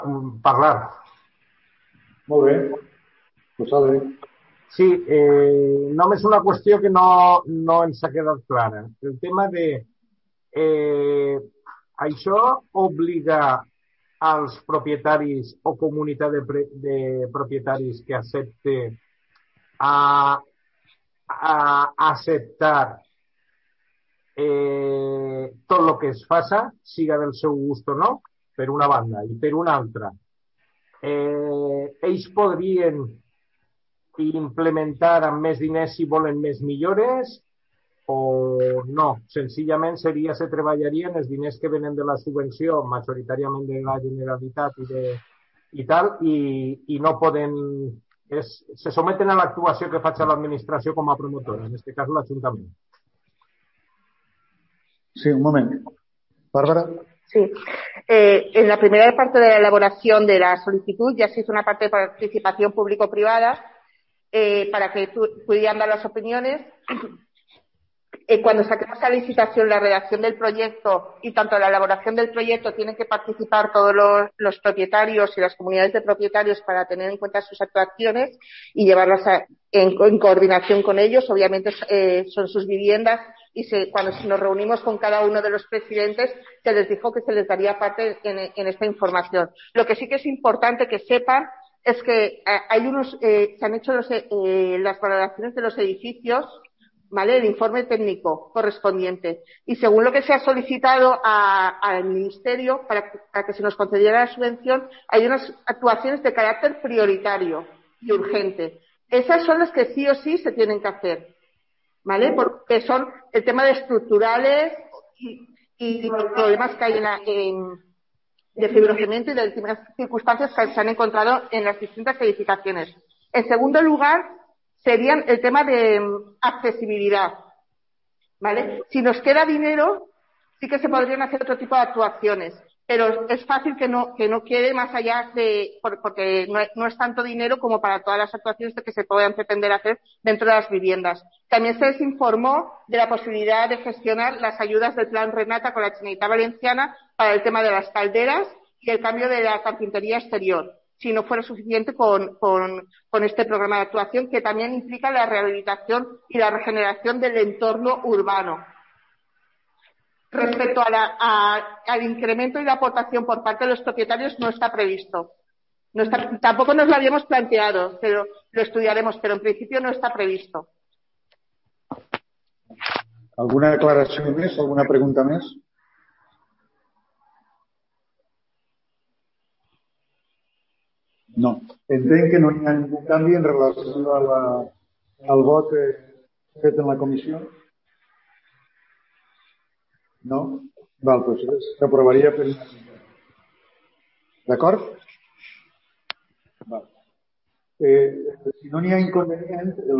parlar. Molt bé. Pues vale. Sí, només una qüestió que no ens ha quedat clara. El tema de això obliga als propietaris o comunitat de propietaris que accepte a acceptar tot el que es faça, siga del seu gust o no, per una banda. I per una altra, ells podrien implementar amb més diners si volen més millores o no, senzillament se treballarien els diners que venen de la subvenció, majoritàriament de la Generalitat i tal, i no poden se someten a l'actuació que faci l'administració com a promotora, en aquest cas l'Ajuntament. Sí, un moment. Bárbara. Sí. En la primera parte de la elaboración de la solicitud ya se hizo una parte de participación público-privada para que pudieran dar las opiniones. Cuando saquemos a licitación la redacción del proyecto y tanto la elaboración del proyecto tienen que participar todos los propietarios y las comunidades de propietarios para tener en cuenta sus actuaciones y llevarlas en coordinación con ellos. Obviamente son sus viviendas y cuando nos reunimos con cada uno de los presidentes se les dijo que se les daría parte en esta información. Lo que sí que es importante que sepan es que se han hecho las valoraciones de los edificios, ¿vale? El informe técnico correspondiente. Y según lo que se ha solicitado al Ministerio para que se nos concediera la subvención, hay unas actuaciones de carácter prioritario y urgente. Esas son las que sí o sí se tienen que hacer, ¿vale? Porque son el tema de estructurales y los problemas que hay de fibrocemento y de distintas circunstancias que se han encontrado en las distintas edificaciones. En segundo lugar, serían el tema de accesibilidad, ¿vale? Si nos queda dinero, sí que se podrían hacer otro tipo de actuaciones, pero es fácil que no quede más allá porque no es tanto dinero como para todas las actuaciones que se puedan pretender hacer dentro de las viviendas. También se les informó de la posibilidad de gestionar las ayudas del Plan Renata con la Generalitat Valenciana para el tema de las calderas y el cambio de la carpintería exterior, si no fuera suficiente con este programa de actuación, que también implica la rehabilitación y la regeneración del entorno urbano. Respecto al incremento y la aportación por parte de los propietarios, no está previsto. Tampoco nos lo habíamos planteado, pero lo estudiaremos, pero en principio no está previsto. ¿Alguna aclaración más? ¿Alguna pregunta más? No. Entenc que no hi ha ningú canvi en relació al vot fet en la comissió. No? Val, doncs s'aprovaria per... D'acord? Val. Si no n'hi ha inconvenient,